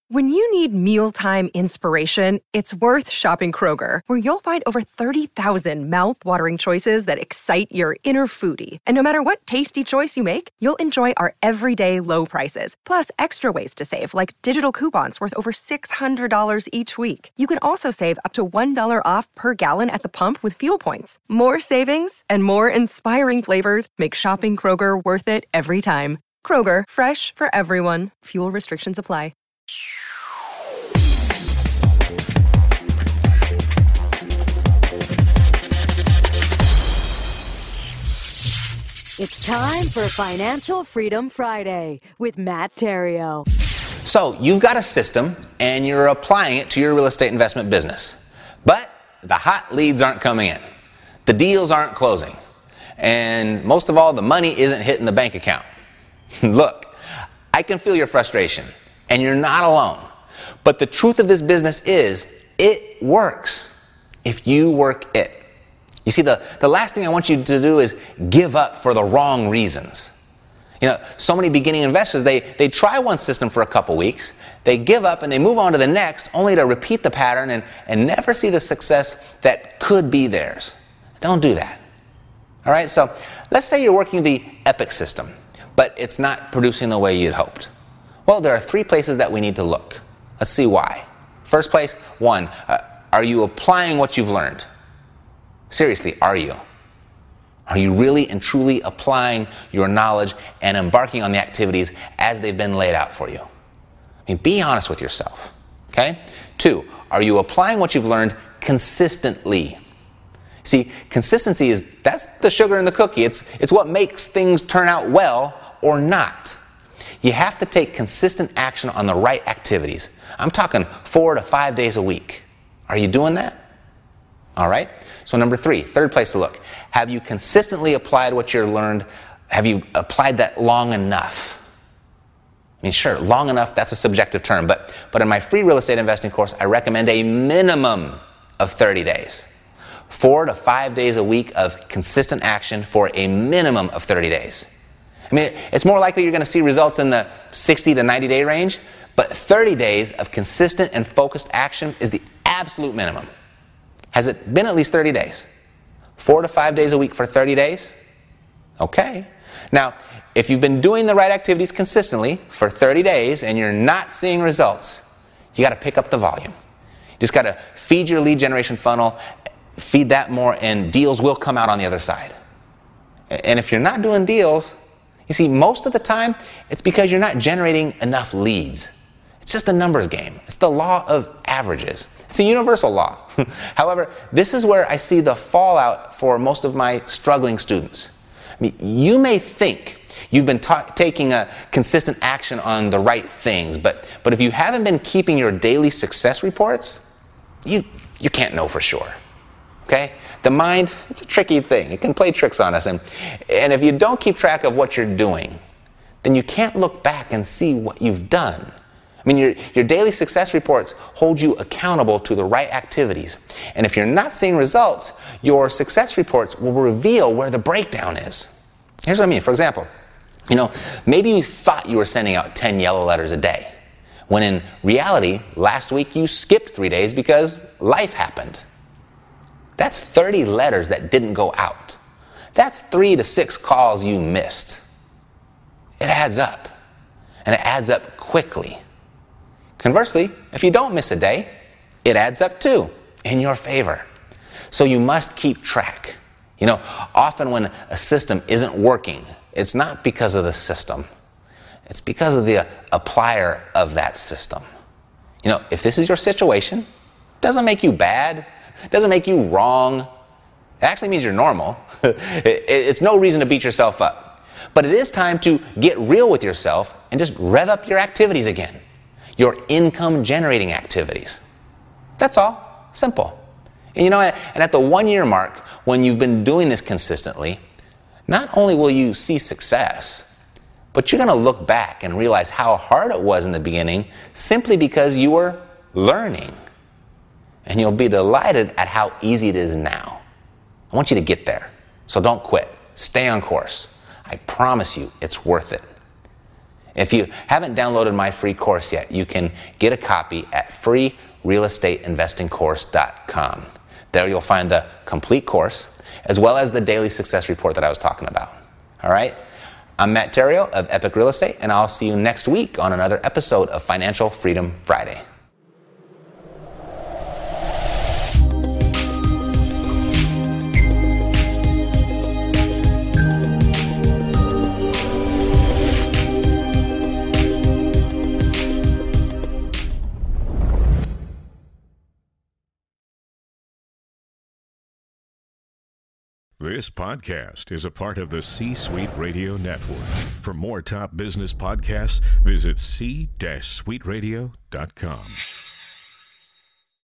When you need mealtime inspiration, it's worth shopping Kroger, where you'll find over 30,000 mouth-watering choices that excite your inner foodie. And no matter what tasty choice you make, you'll enjoy our everyday low prices, plus extra ways to save, like digital coupons worth over $600 each week. You can also save up to $1 off per gallon at the pump with fuel points. More savings and more inspiring flavors make shopping Kroger worth it every time. Kroger, fresh for everyone. Fuel restrictions apply. It's time for Financial Freedom Friday with Matt Theriault. So you've got a system and you're applying it to your real estate investment business. But the hot leads aren't coming in. The deals aren't closing. And most of all, the money isn't hitting the bank account. Look, I can feel your frustration, and you're not alone. But the truth of this business is, it works if you work it. You see, the last thing I want you to do is give up for the wrong reasons. You know, so many beginning investors, they try one system for a couple weeks, they give up and they move on to the next, only to repeat the pattern and never see the success that could be theirs. Don't do that. All right, so let's say you're working the Epic system, but it's not producing the way you'd hoped. Well, there are 3 places that we need to look. Let's see why. First place, 1, are you applying what you've learned? Seriously, are you? Are you really and truly applying your knowledge and embarking on the activities as they've been laid out for you? I mean, be honest with yourself, okay? 2, are you applying what you've learned consistently? See, consistency that's the sugar in the cookie. It's what makes things turn out well or not. You have to take consistent action on the right activities. I'm talking 4 to 5 days a week. Are you doing that? All right. So number 3, third place to look. Have you consistently applied what you've learned? Have you applied that long enough? I mean, sure, long enough, that's a subjective term. But in my free real estate investing course, I recommend a minimum of 30 days. 4 to 5 days a week of consistent action for a minimum of 30 days. I mean, it's more likely you're going to see results in the 60 to 90 day range, but 30 days of consistent and focused action is the absolute minimum. Has it been at least 30 days? 4 to 5 days a week for 30 days? Okay. Now, if you've been doing the right activities consistently for 30 days and you're not seeing results, you got to pick up the volume. You just got to feed your lead generation funnel, feed that more, and deals will come out on the other side. And if you're not doing deals, you see, most of the time, it's because you're not generating enough leads. It's just a numbers game. It's the law of averages. It's a universal law. However, this is where I see the fallout for most of my struggling students. I mean, you may think you've been taking a consistent action on the right things, but if you haven't been keeping your daily success reports, you can't know for sure. Okay? The mind, it's a tricky thing. It can play tricks on us. And if you don't keep track of what you're doing, then you can't look back and see what you've done. I mean, your daily success reports hold you accountable to the right activities. And if you're not seeing results, your success reports will reveal where the breakdown is. Here's what I mean. For example, maybe you thought you were sending out 10 yellow letters a day, when in reality, last week you skipped 3 days because life happened. That's 30 letters that didn't go out. That's 3 to 6 calls you missed. It adds up, and it adds up quickly. Conversely, if you don't miss a day, it adds up too, in your favor. So you must keep track. Often when a system isn't working, it's not because of the system. It's because of the applier of that system. If this is your situation, it doesn't make you bad. It doesn't make you wrong. It actually means you're normal. It's no reason to beat yourself up. But it is time to get real with yourself and just rev up your activities again. Your income-generating activities. That's all. Simple. And at the 1-year mark, when you've been doing this consistently, not only will you see success, but you're going to look back and realize how hard it was in the beginning simply because you were learning. And you'll be delighted at how easy it is now. I want you to get there. So don't quit. Stay on course. I promise you it's worth it. If you haven't downloaded my free course yet, you can get a copy at freerealestateinvestingcourse.com. There you'll find the complete course, as well as the daily success report that I was talking about. All right? I'm Matt Theriault of Epic Real Estate, and I'll see you next week on another episode of Financial Freedom Friday. This podcast is a part of the C-Suite Radio Network. For more top business podcasts, visit c-suiteradio.com.